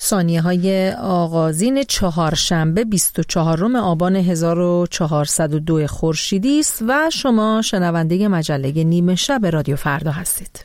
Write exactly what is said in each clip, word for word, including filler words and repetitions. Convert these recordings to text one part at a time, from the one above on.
ثانیه های آغازین چهارشنبه بیست و چهارم آبان هزار و چهارصد و دو خورشیدی است و شما شنونده مجله نیمه شب رادیو فردا هستید.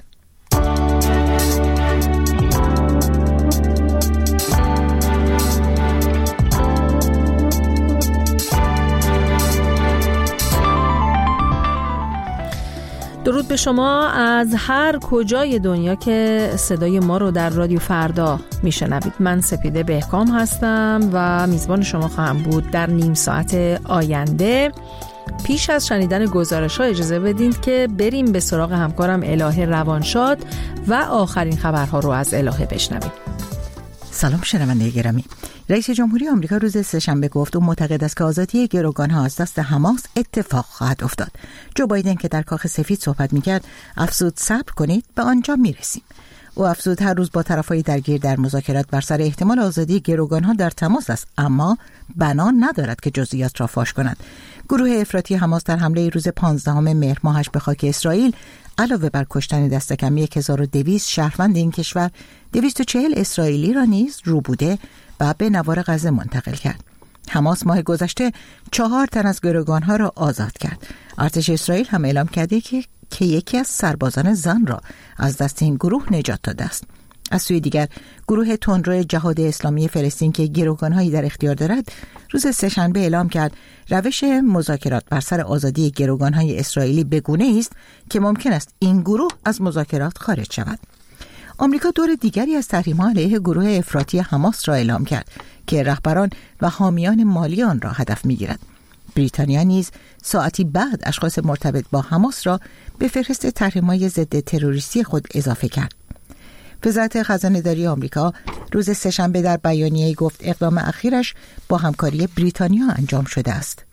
درود به شما از هر کجای دنیا که صدای ما رو در رادیو فردا میشنوید. من سپیده بهکام هستم و میزبان شما خواهم بود در نیم ساعت آینده. پیش از شنیدن گزارش ها اجازه بدید که بریم به سراغ همکارم الهه روانشاد و آخرین خبرها رو از الهه بشنویم. سلام شنونده گرامی. رئیس جمهوری آمریکا روز سه‌شنبه گفت او معتقد است که آزادی گروگان‌ها از دست حماس اتفاق خواهد افتاد. جو بایدن که در کاخ سفید صحبت می‌کرد افزود صبر کنید به آنجا می‌رسیم. او افزود هر روز با طرف‌های درگیر در مذاکرات بر سر احتمال آزادی گروگان‌ها در تماس است، اما بنا ندارد که جزئیات را فاش کند. گروه افراطی حماس در حمله روز پانزدهم مهر ماهش به خاک اسرائیل علاوه بر کشتن دست کم هزار و دویست شهروند این کشور، دویست و چهل اسرائیلی را نیز روبوده و به نوار غزه منتقل کرد. حماس ماه گذشته چهار تن از گروگانها را آزاد کرد. ارتش اسرائیل هم اعلام کرده که که یکی از سربازان زن را از دست این گروه نجات داده است. از سوی دیگر گروه تندرو جهاد اسلامی فلسطین که گروگانهایی در اختیار دارد روز سه‌شنبه اعلام کرد روش مذاکرات بر سر آزادی گروگانهای اسرائیلی بگونه است که ممکن است این گروه از مذاکرات خارج شود. آمریکا دور دیگری از تحریم‌ها علیه گروه افراطی حماس را اعلام کرد که رهبران و حامیان مالی آن را هدف می‌گیرد. بریتانیا نیز ساعتی بعد اشخاص مرتبط با حماس را به فهرست تحریم‌های ضد تروریستی خود اضافه کرد. وزارت خزانه‌داری آمریکا روز سه‌شنبه در بیانیه‌ای گفت اقدام اخیرش با همکاری بریتانیا انجام شده است.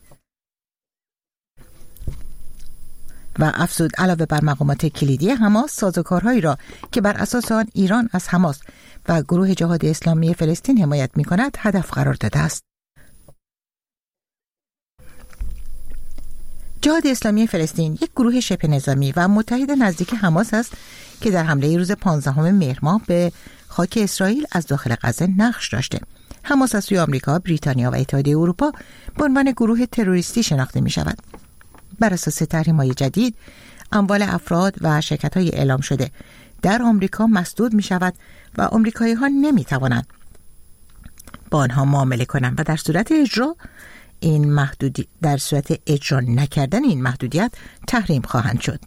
و افزود علاوه بر مقامات کلیدی حماس، سازوکارهایی را که بر اساس آن ایران از حماس و گروه جهاد اسلامی فلسطین حمایت می‌کند هدف قرار داده است. جهاد اسلامی فلسطین یک گروه شبه نظامی و متحد نزدیک حماس است که در حمله روز پانزدهم مهر ماه به خاک اسرائیل از داخل غزه نقش داشته. حماس از سوی آمریکا، بریتانیا و اتحادیه اروپا به عنوان گروه تروریستی شناخته می‌شود. بر اساس تحریم‌های جدید، اموال افراد و شرکت‌های اعلام شده در آمریکا مسدود می‌شود و آمریکایی‌ها نمی‌توانند با آنها معامله کنند و در صورت اجرا این محدودی در صورت اجرا نکردن این محدودیت تحریم خواهند شد.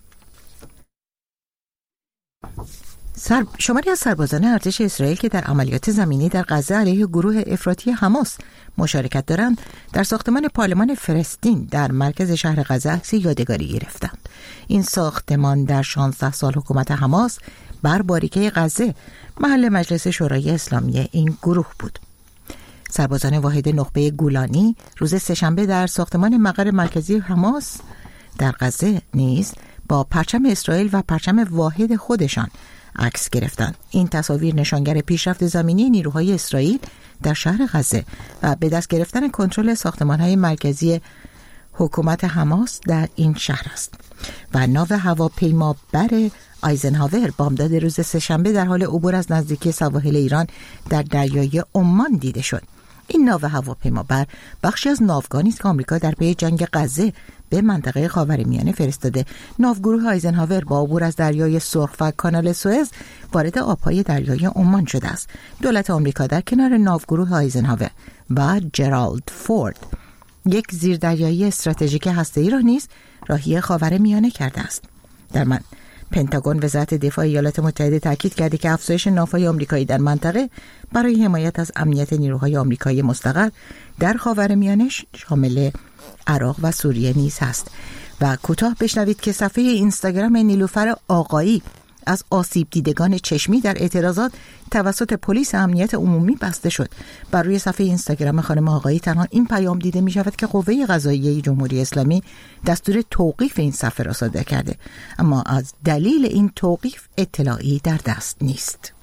سر... شماری از سربازان ارتش اسرائیل که در عملیات زمینی در غزه علیه گروه افراطی حماس مشارکت دارند در ساختمان پارلمان فلسطین در مرکز شهر غزه عکس یادگاری گرفتند. این ساختمان در شانزده سال حکومت حماس بر باریکه غزه محل مجلس شورای اسلامی این گروه بود. سربازان واحد نخبه گولانی روز سه‌شنبه در ساختمان مقر مرکزی حماس در غزه نیز با پرچم اسرائیل و پرچم واحد خودشان عکس گرفتند. این تصاویر نشانگر پیشرفت زمینی نیروهای اسرائیل در شهر غزه و به دست گرفتن کنترل ساختمان‌های مرکزی حکومت حماس در این شهر است. و ناو هواپیما بر آیزنهاور بامداد روز سه‌شنبه در حال عبور از نزدیکی سواحل ایران در دریای عمان دیده شد. این ناو هواپیما بر بخشی از ناوگانی است که آمریکا در پی جنگ غزه به منطقه خاورمیانه فرستاده. ناوگروه آیزنهاور با عبور از دریای سرخ و کانال سوئز وارد آبهای دریای عمان شده است. دولت آمریکا در کنار ناوگروه آیزنهاور و جرالد فورد یک زیردریایی استراتژیک هسته‌ای را نیز راهی خاورمیانه کرده است. در من پنتاگون وزارت دفاع ایالات متحده تاکید کرده که افزایش ناوهای آمریکایی در منطقه برای حمایت از امنیت نیروهای آمریکایی مستقر در خاورمیانه شامل عراق و سوریه نیز است. و کوتاه بشنوید که صفحه اینستاگرام نیلوفر آقایی از آسیب دیدگان چشمی در اعتراضات توسط پلیس امنیت عمومی بسته شد. بر روی صفحه اینستاگرام خانم آقایی تنها این پیام دیده می شود که قوه قضاییه جمهوری اسلامی دستور توقیف این صفحه را صادر کرده، اما از دلیل این توقیف اطلاعی در دست نیست.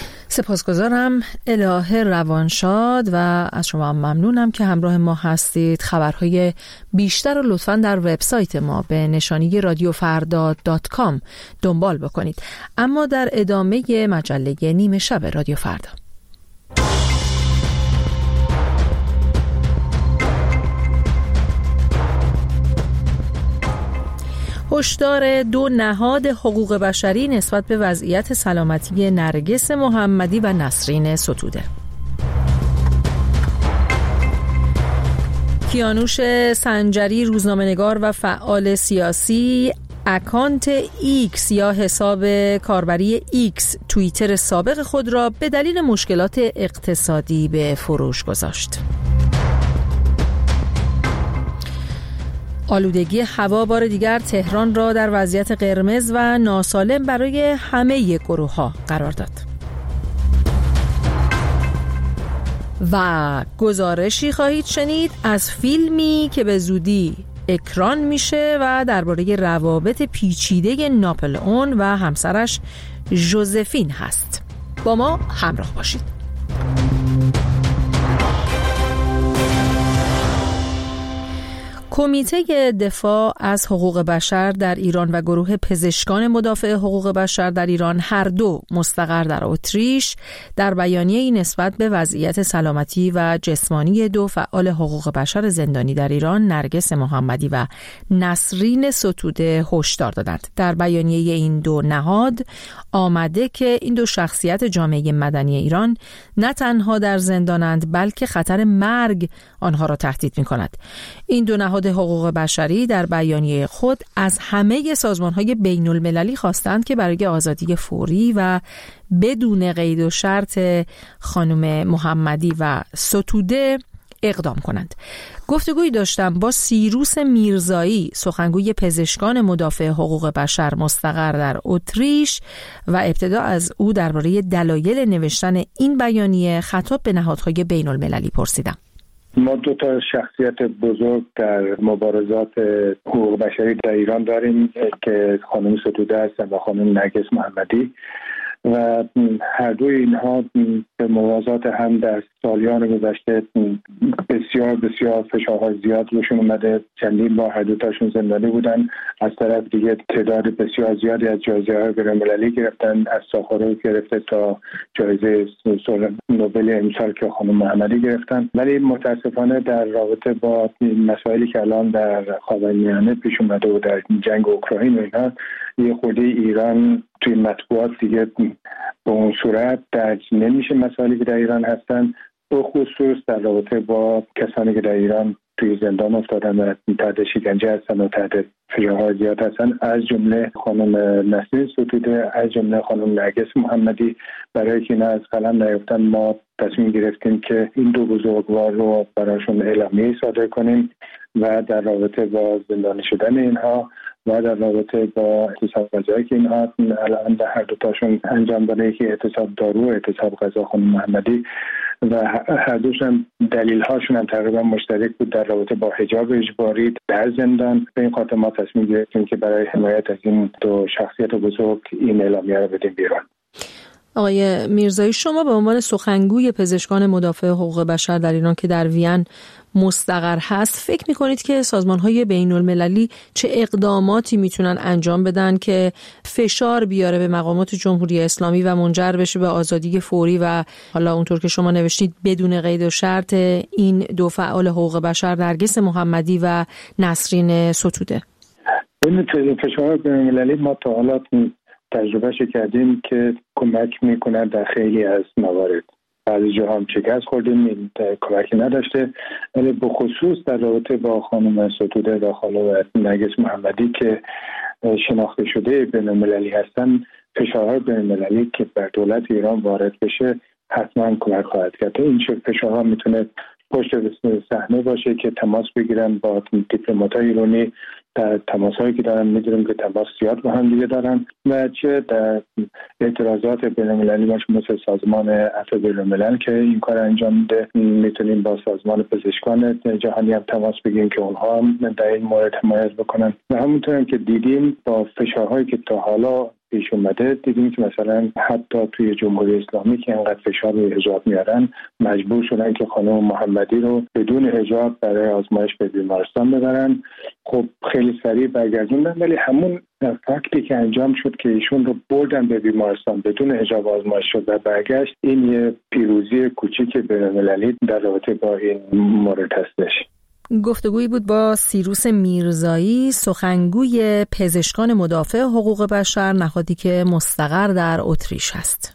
سپاسگزارم الهه روانشاد و از شما ممنونم که همراه ما هستید. خبرهای بیشتر رو لطفاً در وبسایت ما به نشانی رادیو فردا دات کام دنبال بکنید. اما در ادامه مجله نیمه شب رادیو فردا هشدار دو نهاد حقوق بشری نسبت به وضعیت سلامتی نرگس محمدی و نسرین ستوده. کیانوش سنجری، روزنامه‌نگار و فعال سیاسی، اکانت ایکس یا حساب کاربری ایکس توییتر سابق خود را به دلیل مشکلات اقتصادی به فروش گذاشت. آلودگی هوا بار دیگر تهران را در وضعیت قرمز و ناسالم برای همه گروه‌ها قرار داد. و گزارشی خواهید شنید از فیلمی که به زودی اکران میشه و درباره روابط پیچیده ناپلئون و همسرش ژوزفین هست. با ما همراه باشید. کمیته دفاع از حقوق بشر در ایران و گروه پزشکان مدافع حقوق بشر در ایران، هر دو مستقر در اتریش، در بیانیه‌ای نسبت به وضعیت سلامتی و جسمانی دو فعال حقوق بشر زندانی در ایران، نرگس محمدی و نسرین ستوده، هشدار دادند. در بیانیه این دو نهاد آمده که این دو شخصیت جامعه مدنی ایران نه تنها در زندانند، بلکه خطر مرگ آنها را تهدید می‌کند. این دو نهاد حقوق بشری در بیانیه خود از همه سازمان‌های بین‌المللی خواستند که برای آزادی فوری و بدون قید و شرط خانم محمدی و ستوده اقدام کنند. گفتگویی داشتم با سیروس میرزایی، سخنگوی پزشکان مدافع حقوق بشر مستقر در اتریش، و ابتدا از او درباره دلایل نوشتن این بیانیه خطاب به نهادهای بین‌المللی پرسیدم. ما دو تا شخصیت بزرگ در مبارزات حقوق بشری در ایران داریم که خانم ستوده هستن و خانم نرگس محمدی، و هر دوی اینها به موازات هم در سالیان گذشته بسیار بسیار فشارهای زیاد روشون اومده. چندین بار هر دوتاشون زندانی بودن. از طرف دیگه تعداد بسیار زیادی از جایزه‌های بین‌المللی گرفتن، از ساخارو گرفته تا جایزه نوبل امسال که خانم محمدی گرفتن. ولی متاسفانه در رابطه با مسائلی که الان در خاورمیانه پیش اومده و در جنگ اوکراین و اینا، یه خورده ایران توی مطبوعات دیگه به اون صورت درج نمیشه مسائلی که در ایران هستن، به خصوص در رابطه با کسانی که در ایران توی زندان افتادن و تحت شکنجه هستن و تحت فشارهای زیاد هستن، از جمله خانم نسرین ستوده، از جمله خانم نرگس محمدی. برای که اینا از قلم نیفتن ما تصمیم گرفتیم که این دو بزرگوار رو براشون اعلامیه صادر کنیم و در رابطه با زندانی شدن اینها و در رابطه با اعتصاب غذایی که اینها الان در هر دوتاشون انجام داده، که اعتصاب دارو، اعتصاب غذا خانم محمدی، و هر دوشون دلیل هاشون هم تقریبا مشترک بود در رابطه با حجاب اجباری در زندان. به این خاطر ما تصمیم گرفتیم که برای حمایت از این دو شخصیت بزرگ این اعلامیه رو بدیم بیرون. آقای میرزایی، شما به عنوان سخنگوی پزشکان مدافع حقوق بشر در ایران که در وین مستقر هست، فکر می‌کنید که سازمان‌های بین‌المللی چه اقداماتی میتونن انجام بدن که فشار بیاره به مقامات جمهوری اسلامی و منجر بشه به آزادی فوری و حالا اونطور که شما نوشتید بدون قید و شرط این دو فعال حقوق بشر، نرگس محمدی و نسرین ستوده؟ این فشار بین‌المللی ما تا حالا تجربهش کردیم که کمک میکنه در خیلی از موارد. بعضی جاها هم شکست خوردیم، کمکی نداشته، ولی به خصوص در رابطه با خانم ستوده و خانم نرگس محمدی که شناخته شده بین‌المللی هستن، فشارهای بین‌المللی که بر دولت ایران وارد بشه حتما کمک خواهد کرد. این فشارها میتونه پشت صحنه باشه که تماس بگیرن با دیپلمات‌های ایرانی. در تماس‌هایی که دارن می‌دونیم که تماس زیاد با هم دیگه دارن، و چه در اعتراضات بین‌المللی باشه مثل سازمان عفو بین‌الملل که این کار انجام میده. میتونیم با سازمان پزشکان جهانی هم تماس بگیریم که اونها هم در این مورد حمایت بکنن، و همونطور هم که دیدیم با فشارهایی که تا حالا پیش اومده، دیدیم که مثلا حتی توی جمهوری اسلامی که انقدر فشار روی حجاب میارن، مجبور شدن که خانم محمدی رو بدون حجاب برای آزمایش به بیمارستان ببرن. خب خیلی سریع برگردوندن، ولی همون فکتی که انجام شد که ایشون رو بردن به بیمارستان بدون حجاب آزمایش شد و برگشت، این یه پیروزی کوچیک بین‌المللی در رابطه با این مورد هستش. گفتگویی بود با سیروس میرزایی، سخنگوی پزشکان مدافع حقوق بشر، نهادی که مستقر در اتریش است.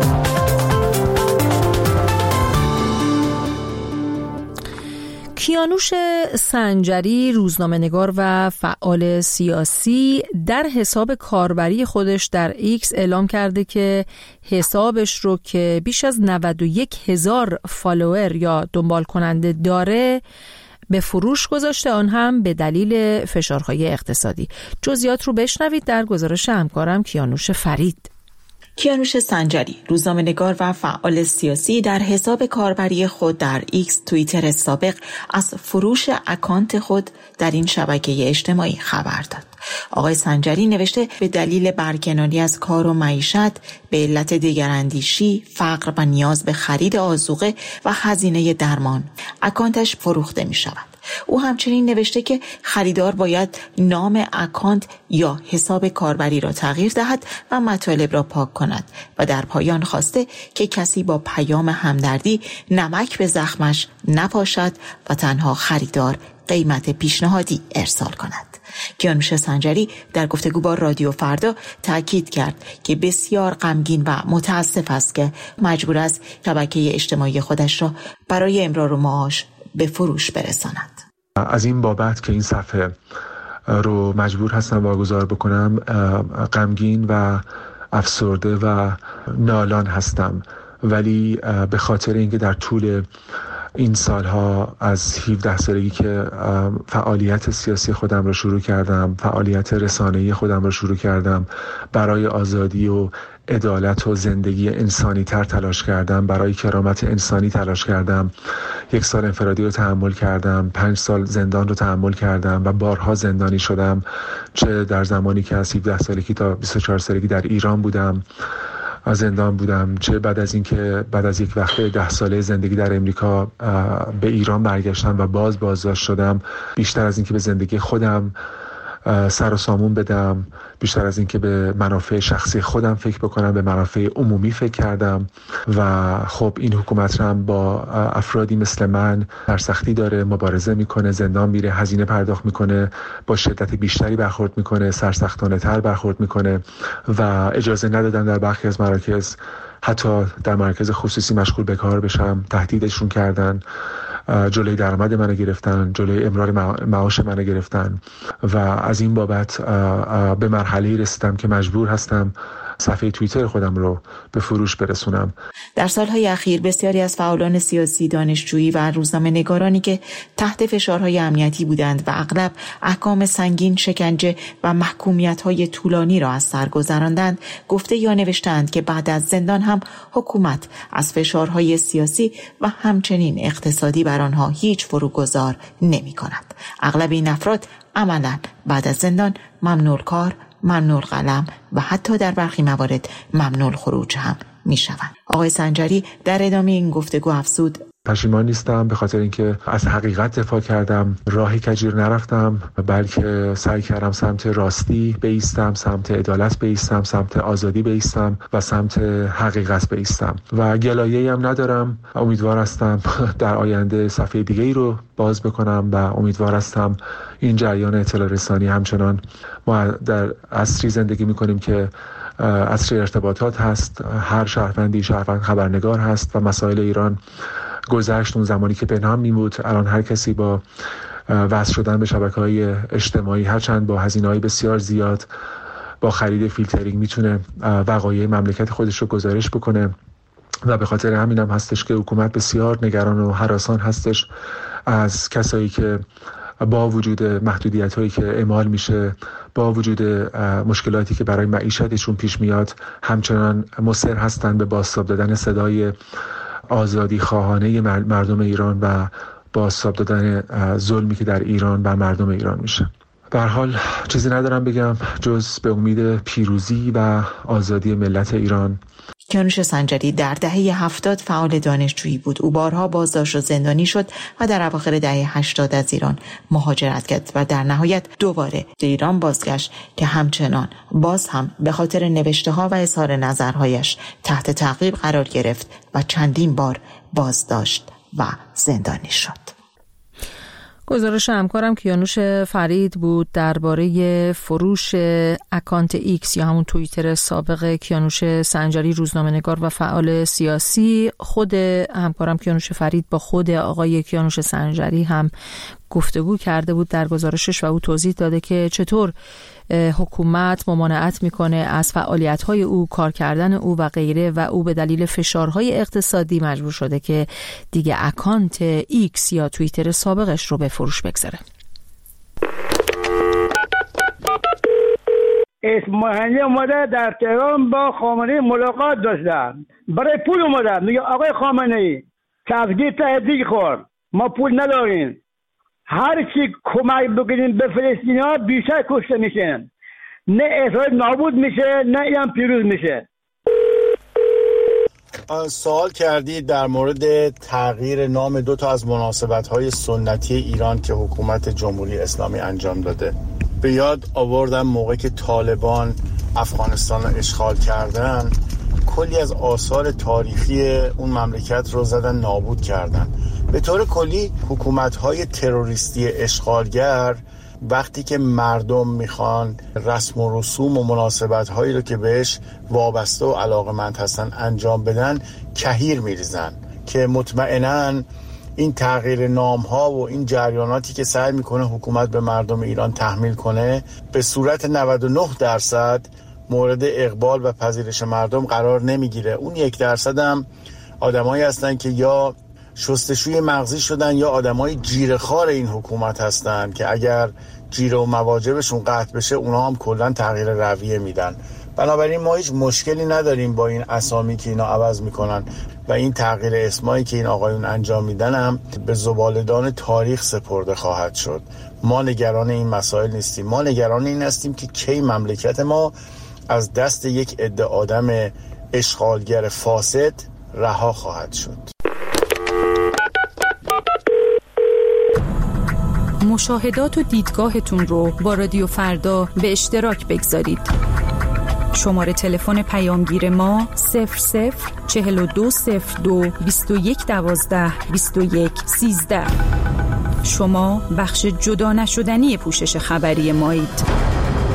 کیانوش سنجری، روزنامه‌نگار و فعال سیاسی، در حساب کاربری خودش در ایکس اعلام کرده که حسابش رو که بیش از نود و یک هزار فالوور یا دنبال کننده داره به فروش گذاشته، آن هم به دلیل فشارهای اقتصادی. جزئیات رو بشنوید در گزارش همکارم کیانوش فرید. کیانوش سنجری، روزنامه‌نگار و فعال سیاسی، در حساب کاربری خود در ایکس توییتر سابق از فروش اکانت خود در این شبکه اجتماعی خبر داد. آقای سنجری نوشته به دلیل برکناری از کار و معیشت، به علت دگراندیشی، فقر و نیاز به خرید آذوقه و هزینه درمان، اکانتش فروخته می شود. او همچنین نوشته که خریدار باید نام اکانت یا حساب کاربری را تغییر دهد و مطالب را پاک کند و در پایان خواسته که کسی با پیام همدردی نمک به زخمش نپاشد و تنها خریدار قیمت پیشنهادی ارسال کند. کیانوش سنجری در گفتگو با رادیو فردا تاکید کرد که بسیار غمگین و متاسف است که مجبور است شبکه اجتماعی خودش را برای امرار معاش به فروش برساند. از این بابت که این صفحه رو مجبور هستم واگذار بکنم غمگین و افسرده و نالان هستم، ولی به خاطر اینکه در طول این سالها از هفده سالگی که فعالیت سیاسی خودم رو شروع کردم، فعالیت رسانه‌ای خودم رو شروع کردم، برای آزادی و عدالت و زندگی انسانی تر تلاش کردم، برای کرامت انسانی تلاش کردم، یک سال انفرادی رو تحمل کردم، پنج سال زندان رو تحمل کردم و بارها زندانی شدم، چه در زمانی که از هفده سالگی تا بیست و چهار سالگی در ایران بودم زندان بودم، چه بعد از اینکه بعد از یک وقته ده ساله زندگی در امریکا به ایران برگشتم و باز بازداشت شدم. بیشتر از اینکه به زندگی خودم سر و سامون بدم، بیشتر از اینکه به منافع شخصی خودم فکر بکنم، به منافع عمومی فکر کردم و خب این حکومت هم با افرادی مثل من سرسختی داره، مبارزه میکنه، زندان میره، هزینه پرداخت میکنه، با شدت بیشتری برخورد میکنه، سرسختانه تر برخورد میکنه و اجازه ندادن در برخی از مراکز، حتی در مرکز خصوصی مشغول به کار بشم، تهدیدشون کردن، جلوی درآمد منو گرفتن، جلوی امرار معاش منو گرفتن و از این بابت به مرحله‌ای رسیدم که مجبور هستم صفحه توییتر خودم رو به فروش برسونم. در سالهای اخیر بسیاری از فعالان سیاسی، دانشجویی و روزنامه‌نگارانی که تحت فشارهای امنیتی بودند و اغلب احکام سنگین، شکنجه و محکومیت‌های طولانی را از سر گذراندند، گفته یا نوشتند که بعد از زندان هم حکومت از فشارهای سیاسی و همچنین اقتصادی بر آنها هیچ فروگذار نمی‌کند. اغلب این افراد عملاً بعد از زندان ممنوع کار، ممنوع قلم و حتی در برخی موارد ممنوع خروج هم می شوند. آقای سنجری در ادامه این گفتگو افزود: پشیمان نیستم، به خاطر اینکه از حقیقت دفاع کردم، راهی کجیر نرفتم، بلکه سعی کردم سمت راستی بایستم، سمت عدالت بایستم، سمت آزادی بایستم و سمت حقیقت بایستم و گلایه‌ای هم ندارم. امیدوار هستم در آینده صفحه دیگه‌ای رو باز بکنم و امیدوار هستم این جریان اطلاع رسانی، همچنان ما در عصری زندگی می‌کنیم که عصر ارتباطات هست، هر شهروندی شهروند خبرنگار هست و مسائل ایران گذشت اون زمانی که پنهان می‌بود، الان هر کسی با وصل شدن به شبکه‌های اجتماعی، هرچند با هزینه‌های بسیار زیاد، با خرید فیلترینگ میتونه وقایع مملکت خودش رو گزارش بکنه و به خاطر همین هم هستش که حکومت بسیار نگران و هراسان هستش از کسایی که با وجود محدودیت‌هایی که اعمال میشه، با وجود مشکلاتی که برای معیشتشون پیش میاد، همچنان مصر هستن به بازتاب دادن صدای آزادی خواهانه مردم ایران و بازتاب دادن ظلمی که در ایران بر مردم ایران میشه. به هر حال چیزی ندارم بگم جز به امید پیروزی و آزادی ملت ایران. کیانوش سنجری در دهه هفتاد فعال دانشجویی بود. او بارها بازداشت و زندانی شد و در اواخر دهه هشتاد از ایران مهاجرت کرد و در نهایت دوباره به ایران بازگشت که همچنان باز هم به خاطر نوشته‌ها و اظهار نظرهایش تحت تعقیب قرار گرفت و چندین بار بازداشت و زندانی شد. گزارش همکارم کیانوش فرید بود درباره فروش اکانت ایکس یا همون توییتر سابق کیانوش سنجری، روزنامه‌نگار و فعال سیاسی. خود همکارم کیانوش فرید با خود آقای کیانوش سنجری هم گفتگو کرده بود در گزارشش و او توضیح داده که چطور حکومت ممانعت میکنه از فعالیت‌های او، کار کردن او و غیره و او به دلیل فشارهای اقتصادی مجبور شده که دیگه اکانت ایکس یا توییتر سابقش رو به فروش بگذاره. اسماعیلی اومده در تهران با خامنه‌ای ملاقات داشتن، برای پول اومده، میگه آقای خامنه‌ای تفگیر تهدید خور، ما پول نداریم، هر چی کمک بکنیم به فلسطینی‌ها بیشتر کشته میشن، نه اسرائیل نابود میشه نه ایران پیروز میشه. سوال کردید در مورد تغییر نام دو تا از مناسبت‌های سنتی ایران که حکومت جمهوری اسلامی انجام داده. به یاد آوردم موقعی که طالبان افغانستان رو اشغال کردن، کلی از آثار تاریخی اون مملکت رو زدن نابود کردن. به طور کلی حکومت‌های تروریستی اشغالگر وقتی که مردم میخوان رسم و رسوم و مناسبت‌هایی رو که بهش وابسته و علاقه‌مند هستن انجام بدن کهیر میریزن که مطمئناً این تغییر نام‌ها و این جریاناتی که سعی میکنه حکومت به مردم ایران تحمیل کنه به صورت نود و نه درصد مورد اقبال و پذیرش مردم قرار نمیگیره. اون یک درصد هم آدمایی هستن که یا شستشوی مغزی شدن یا آدمای جیره‌خوار این حکومت هستن که اگر جیره و مواجبشون قطع بشه اونا هم کلا تغییر رویه میدن. بنابراین ما هیچ مشکلی نداریم با این اسامی که اینا عوض میکنن و این تغییر اسمایی که این آقایون انجام میدن هم به زباله‌دان تاریخ سپرده خواهد شد. ما نگران این مسائل نیستیم. ما نگران این هستیم که کی مملکت ما از دست یک عده آدم اشغالگر فاسد رها خواهد شد. مشاهدات و دیدگاهتون رو با رادیو فردا به اشتراک بگذارید. شماره تلفن پیامگیر ما صفر صفر چهل و دو صفر دو بیست و یک دوازده بیست و یک سیزده. شما بخش جدا نشدنی پوشش خبری مایید.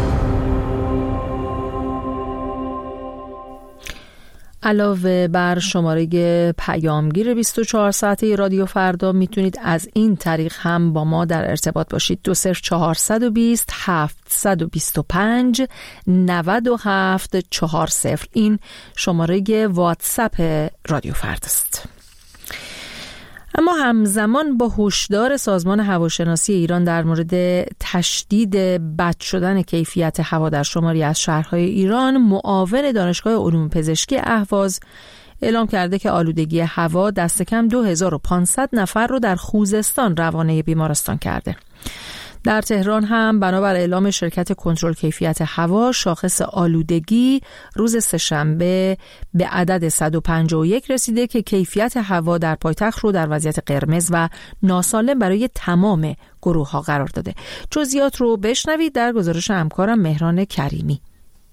علاوه بر شماره پیامگیر بیست و چهار ساعته رادیو فردا میتونید از این طریق هم با ما در ارتباط باشید. دو صفر چهارصد و بیست هفتصد و بیست و پنج نود و هفت چهار صفر این شماره واتساپ رادیو فردا است. اما همزمان با هشدار سازمان هواشناسی ایران در مورد تشدید بد شدن کیفیت هوا در شماری از شهرهای ایران، معاون دانشگاه علوم پزشکی اهواز اعلام کرده که آلودگی هوا دست کم دو هزار و پانصد نفر رو در خوزستان روانه بیمارستان کرده. در تهران هم بنابر اعلام شرکت کنترل کیفیت هوا، شاخص آلودگی روز سه‌شنبه به عدد صد و پنجاه و یک رسیده که کیفیت هوا در پایتخت رو در وضعیت قرمز و ناسالم برای تمام گروه ها قرار داده. جزئیات رو بشنوید در گزارش همکارم مهران کریمی.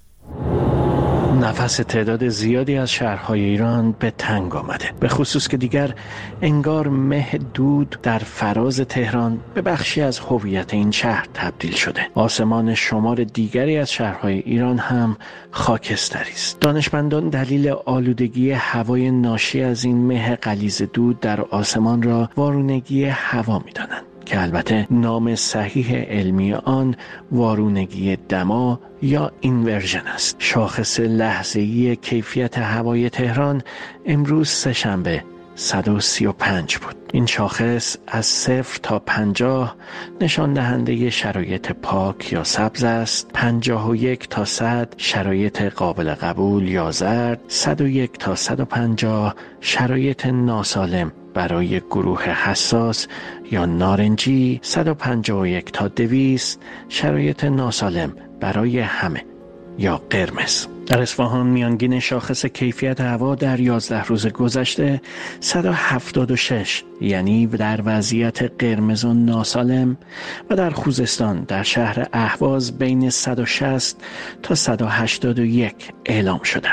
نفس تعداد زیادی از شهرهای ایران به تنگ آمده، به خصوص که دیگر انگار مه دود در فراز تهران به بخشی از هویت این شهر تبدیل شده. آسمان شمار دیگری از شهرهای ایران هم خاکستری است. دانشمندان دلیل آلودگی هوای ناشی از این مه غلیظ دود در آسمان را وارونگی هوا می‌دانند که البته نام صحیح علمی آن وارونگی دما یا اینورژن است. شاخص لحظه‌ای کیفیت هوای تهران امروز سه‌شنبه صد و سی و پنج بود. این شاخص از صفر تا پنجاه نشان دهنده شرایط پاک یا سبز است، پنجاه و یک تا صد شرایط قابل قبول یا زرد، صد و یک تا صد و پنجاه شرایط ناسالم برای گروه حساس یا نارنجی، صد و پنجاه و یک تا دویست شرایط ناسالم برای همه یا قرمز. در اصفهان میانگین شاخص کیفیت هوا در یازده روز گذشته صد و هفتاد و شش یعنی در وضعیت قرمز و ناسالم و در خوزستان در شهر اهواز بین صد و شصت تا صد و هشتاد و یک اعلام شده است.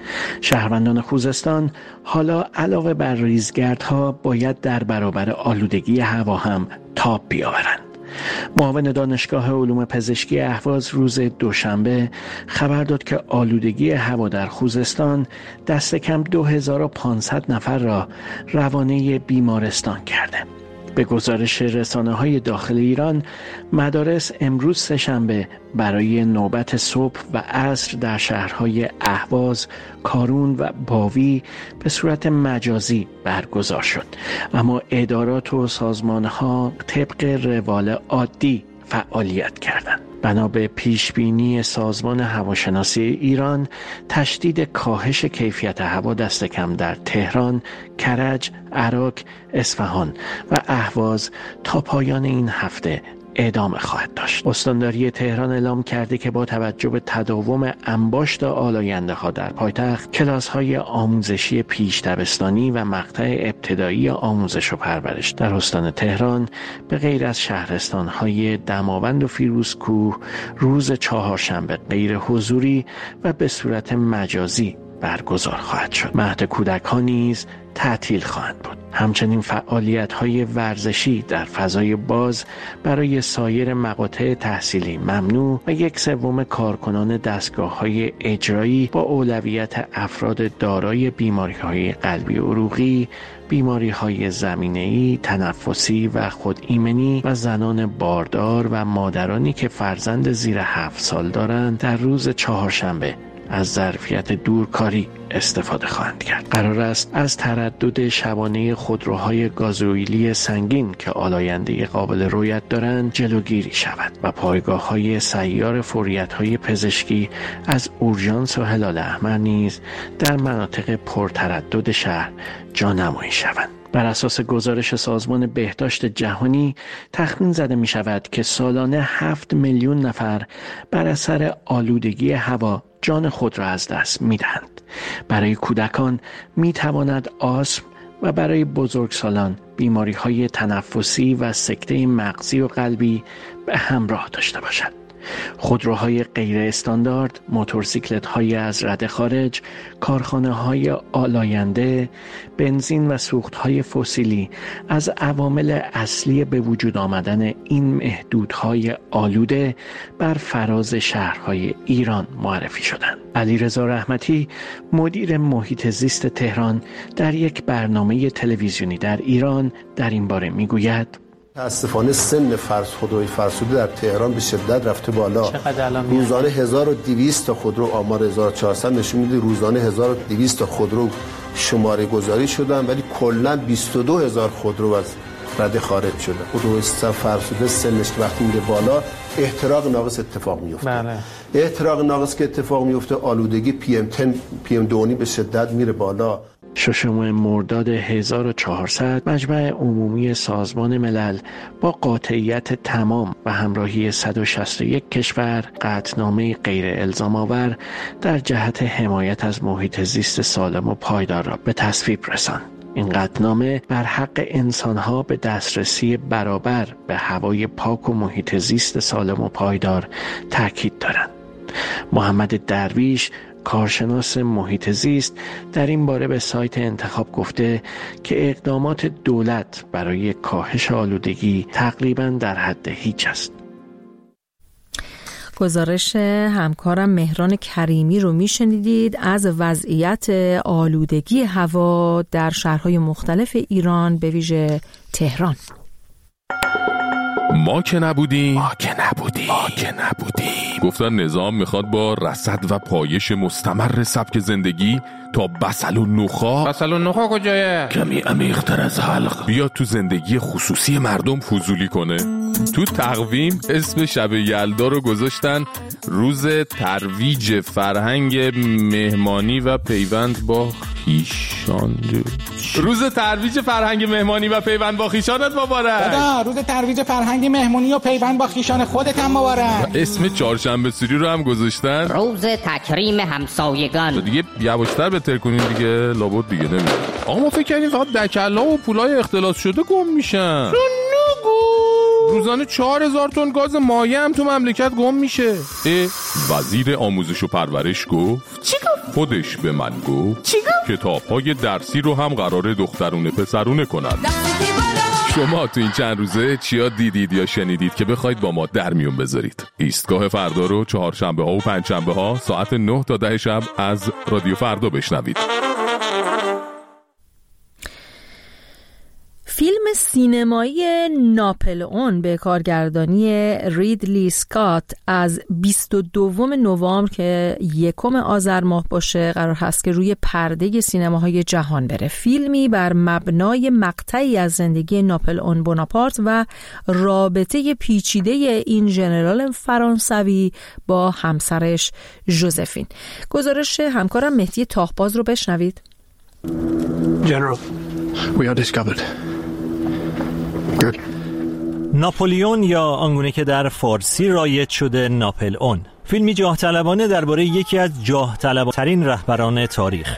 شهروندان خوزستان حالا علاوه بر ریزگردها باید در برابر آلودگی هوا هم تاب بیاورند. معاون دانشگاه علوم پزشکی اهواز روز دوشنبه خبر داد که آلودگی هوا در خوزستان دست کم دو هزار و پانصد نفر را روانه بیمارستان کرده. به گزارش رسانه‌های داخل ایران، مدارس امروز سه‌شنبه برای نوبت صبح و عصر در شهرهای اهواز، کارون و باوی به صورت مجازی برگزار شد، اما ادارات و سازمان‌ها طبق روال عادی فعالیت کردند. بنا به پیشبینی سازمان هواشناسی ایران، تشدید کاهش کیفیت هوا دست کم در تهران، کرج، عراق، اصفهان و اهواز تا پایان این هفته ادامه خواهد داشت. استانداری تهران اعلام کرده که با توجه به تداوم انباشت آلاینده ها در پایتخت، کلاس های آموزشی پیش دبستانی و مقطع ابتدایی آموزش و پرورش در استان تهران به غیر از شهرستان های دماوند و فیروزکوه روز چهارشنبه غیر حضوری و به صورت مجازی برگزار خواهد شد. مهد کودکان نیز تعطیل خواهند بود. همچنین فعالیت‌های ورزشی در فضای باز برای سایر مقاطع تحصیلی ممنوع و یک سوم کارکنان دستگاه‌های اجرایی با اولویت افراد دارای بیماری‌های قلبی عروقی، بیماری‌های زمینه‌ای، تنفسی و خودایمنی و زنان باردار و مادرانی که فرزند زیر هفت سال دارند در روز چهارشنبه از ظرفیت دورکاری استفاده خواهند کرد. قرار است از تردد شبانه خودروهای گازوئیلی سنگین که آلاینده قابل رویت دارند جلوگیری شود و پایگاه‌های سیار فوریت‌های پزشکی از اورژانس و هلال احمر نیز در مناطق پرتردد شهر جانمایی شوند. بر اساس گزارش سازمان بهداشت جهانی تخمین زده می شود که سالانه هفت میلیون نفر بر اثر آلودگی هوا جان خود را از دست می دهند. برای کودکان می تواند آسم و برای بزرگسالان بیماری های تنفسی و سکته مغزی و قلبی به همراه داشته باشد. خودروهای غیر استاندارد، موتورسیکلت های از رده خارج، کارخانه های آلاینده، بنزین و سوخت های فسیلی از عوامل اصلی به وجود آمدن این محدودهای آلوده بر فراز شهرهای ایران معرفی شدند. علیرضا رحمتی، مدیر محیط زیست تهران، در یک برنامه تلویزیونی در ایران در این باره میگوید: متاسفانه سن فرض خودروی فرسوده در تهران به شدت رفته بالا. روزانه هزار و دویست تا خودرو، آمار هزار و چهارصد نشون میده روزانه هزار و دویست تا خودرو شماره گذاری شدن، ولی کلا بیست و دو هزار خودرو از رده خارج شده. خودروی فرسوده سنش وقتی میره بالا احتراق ناقص اتفاق میفته. بله. احتراق ناقص که اتفاق میفته، آلودگی پی ام ده پی ام دو به شدت میره بالا. ششم مرداد هزار و چهارصد مجمع عمومی سازمان ملل با قاطعیت تمام و همراهی صد و شصت و یک کشور قطعنامه غیر الزام آور در جهت حمایت از محیط زیست سالم و پایدار را به تصویب رساند. این قطعنامه بر حق انسانها به دسترسی برابر به هوای پاک و محیط زیست سالم و پایدار تاکید دارند. محمد درویش، کارشناس محیط زیست، در این باره به سایت انتخاب گفته که اقدامات دولت برای کاهش آلودگی تقریباً در حد هیچ است. گزارش همکارم مهران کریمی رو میشنیدید از وضعیت آلودگی هوا در شهرهای مختلف ایران، به ویژه تهران. ما که نبودیم ما که نبودیم ما که نبودیم گفتن نظام میخواد با رصد و پایش مستمر سبک زندگی تا بسل و نخا بسل و نخا کجایه؟ کمی عمیق‌تر از حلق بیاد تو زندگی خصوصی مردم فضولی کنه. تو تقویم اسم شب یلدا رو گذاشتن روز ترویج فرهنگ مهمانی و پیوند با خیشان. روز ترویج فرهنگ مهمانی و پیوند با خیشانت مبارک. دادا روز ترویج فرهنگ مهمانی و پیوند با خیشان خودت هم مبارک. اسم چهارشنبه سوری رو هم گذاشتن روز تکریم همسایگان. دیگه یواشتر بهتر کنین دیگه، لابد دیگه نمیده. آقا ما فکر کردیم فقط دکلا و پولای اختلاس شده گم میشن. روزانه چهار هزار تن گاز مایع هم تو مملکت گم میشه. وزیر آموزش و پرورش گفت. چی گفت خودش به من گفت کتاب‌های درسی رو هم قراره دخترونه پسرونه کنن. شما تو این چند روزه چیا دیدید یا شنیدید که بخواید با ما در میون بذارید؟ ایستگاه فردا رو چهارشنبه ها و پنجشنبه ها ساعت نه تا ده شب از رادیو فردا بشنوید. فیلم سینمایی ناپلئون به کارگردانی ریدلی اسکات از بیست و دوم نوامبر که یکم آذر ماه باشه قرار هست که روی پرده سینماهای جهان بره. فیلمی بر مبنای مقطعی از زندگی ناپلئون بوناپارت و رابطه پیچیده این ژنرال فرانسوی با همسرش ژوزفین. گزارش همکارم مهدی تاهباز رو بشنوید. General, we are discovered. Good. ناپلیون یا آنگونه که در فارسی رایج شده ناپلئون، فیلمی جاه طلبانه درباره یکی از جاه طلب‌ترین رهبران تاریخ.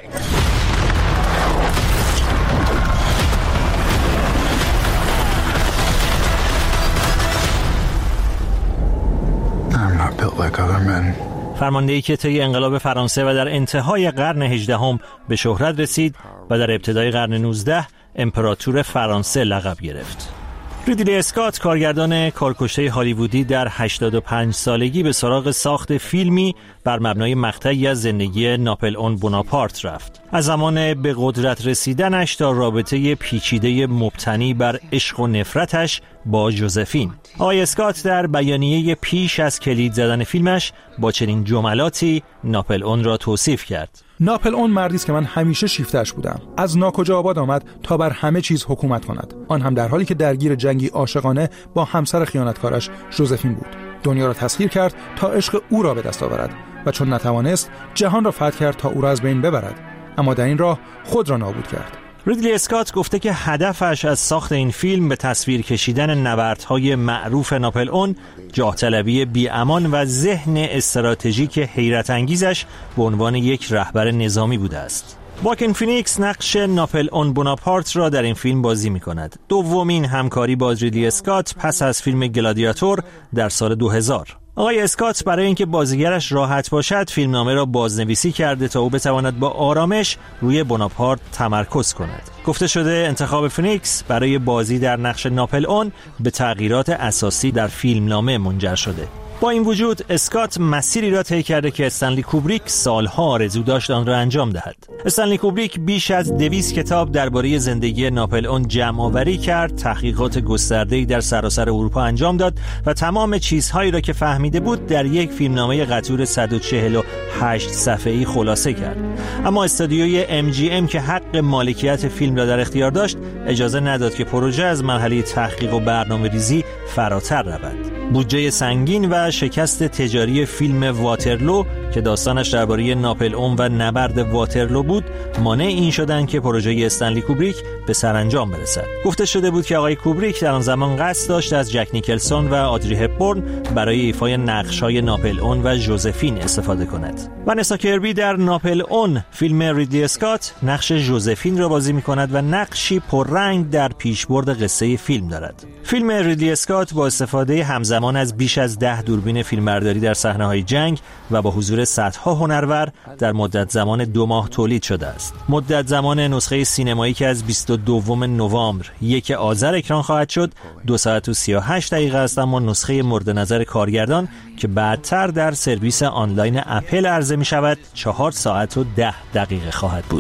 I'm not built like other men. فرماندهی که طی انقلاب فرانسه و در انتهای قرن هجدهم به شهرت رسید و در ابتدای قرن نوزدهم امپراتور فرانسه لقب گرفت. ریدلی اسکات کارگردان کارکشته هالیوودی در هشتاد و پنج سالگی به سراغ ساخت فیلمی بر مبنای مقطعی از زندگی ناپلئون بوناپارت رفت. از زمان به قدرت رسیدنش تا رابطه پیچیده مبتنی بر عشق و نفرتش با ژوزفین. آقای اسکات در بیانیه پیش از کلید زدن فیلمش با چنین جملاتی ناپلئون را توصیف کرد: ناپلئون مردی است که من همیشه شیفته‌اش بودم. از ناکجا آباد آمد تا بر همه چیز حکومت کند، آن هم در حالی که درگیر جنگی عاشقانه با همسر خیانتکارش ژوزفین بود. دنیا را تسخیر کرد تا عشق او را به دست آورد و چون نتوانست جهان را فتح کرد تا او را از بین ببرد، اما در این راه خود را نابود کرد. ریدلی اسکات گفته که هدفش از ساخت این فیلم به تصویر کشیدن نبردهای معروف ناپلئون، جاه طلبی بی‌امان و ذهن استراتژیک حیرت انگیزش به عنوان یک رهبر نظامی بوده است. واکین فینیکس نقش ناپلئون بوناپارت را در این فیلم بازی می کند. دومین همکاری با ریدلی اسکات پس از فیلم گلادیاتور در سال دو هزار. آقای اسکات برای اینکه بازیگرش راحت باشد فیلمنامه را بازنویسی کرده تا او بتواند با آرامش روی بوناپارت تمرکز کند. گفته شده انتخاب فینیکس برای بازی در نقش ناپلئون به تغییرات اساسی در فیلمنامه منجر شده. با این وجود اسکات مسیری را طی کرده که استنلی کوبریک سالها آرزو داشت آن را انجام دهد. استنلی کوبریک بیش از دویست کتاب درباره زندگی ناپلئون جمع‌آوری کرد، تحقیقات گسترده‌ای در سراسر اروپا انجام داد و تمام چیزهایی را که فهمیده بود در یک فیلمنامه قطور صد و چهل و هشت صفحه‌ای خلاصه کرد. اما استودیوی ام جی ام که حق مالکیت فیلم را در اختیار داشت، اجازه نداد که پروژه از مرحله تحقیق و برنامه‌ریزی فراتر رود. بودجه سنگین و شکست تجاری فیلم واترلو که داستانش درباره ناپلئون و نبرد واترلو بود مانع این شدن که پروژه استنلی کوبریک به سرانجام برسد. گفته شده بود که آقای کوبریک در آن زمان قصد داشت از جک نیکلسون و آدری هپبورن برای ایفای نقش‌های ناپلئون و ژوزفین استفاده کند. ونسا کربی در ناپلئون فیلم ریدلی اسکات نقش ژوزفین را بازی می‌کند و نقشی پررنگ در پیشبرد قصه فیلم دارد. فیلم ریدلی اسکات با استفاده همزمان از بیش از ده دوربین فیلمبرداری در صحنه‌های جنگ و با حضور صدها هنرور در مدت زمان دو ماه تولید شده است. مدت زمان نسخه سینمایی که از بیست و دوم نوامبر یک آذر اکران خواهد شد دو ساعت و سی و هشت دقیقه است، اما نسخه مورد نظر کارگردان که بعدتر در سرویس آنلاین اپل عرضه می شود چهار ساعت و ده دقیقه خواهد بود.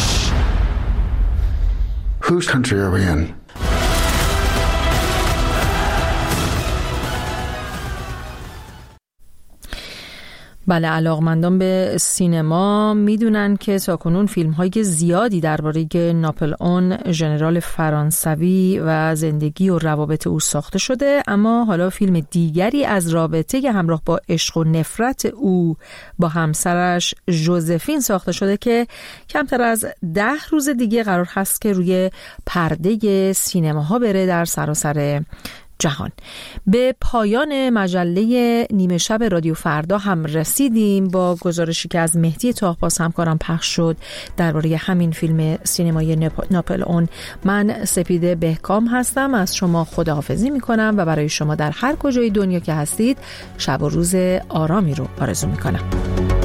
Whose country are we in? بله، علاقمندان به سینما میدونن که تاکنون فیلم های زیادی درباره ناپلئون ژنرال فرانسوی و زندگی و روابط او ساخته شده، اما حالا فیلم دیگری از رابطه همراه با عشق و نفرت او با همسرش ژوزفین ساخته شده که کمتر از ده روز دیگه قرار هست که روی پرده سینماها بره در سراسر جهان. به پایان مجله نیمه شب رادیو فردا هم رسیدیم با گزارشی که از مهدی تاهباز همکارم پخش شد درباره همین فیلم سینمایی ناپلئون. من سپیده بهکام هستم، از شما خداحافظی میکنم و برای شما در هر کجای دنیا که هستید شب و روز آرامی رو آرزو میکنم.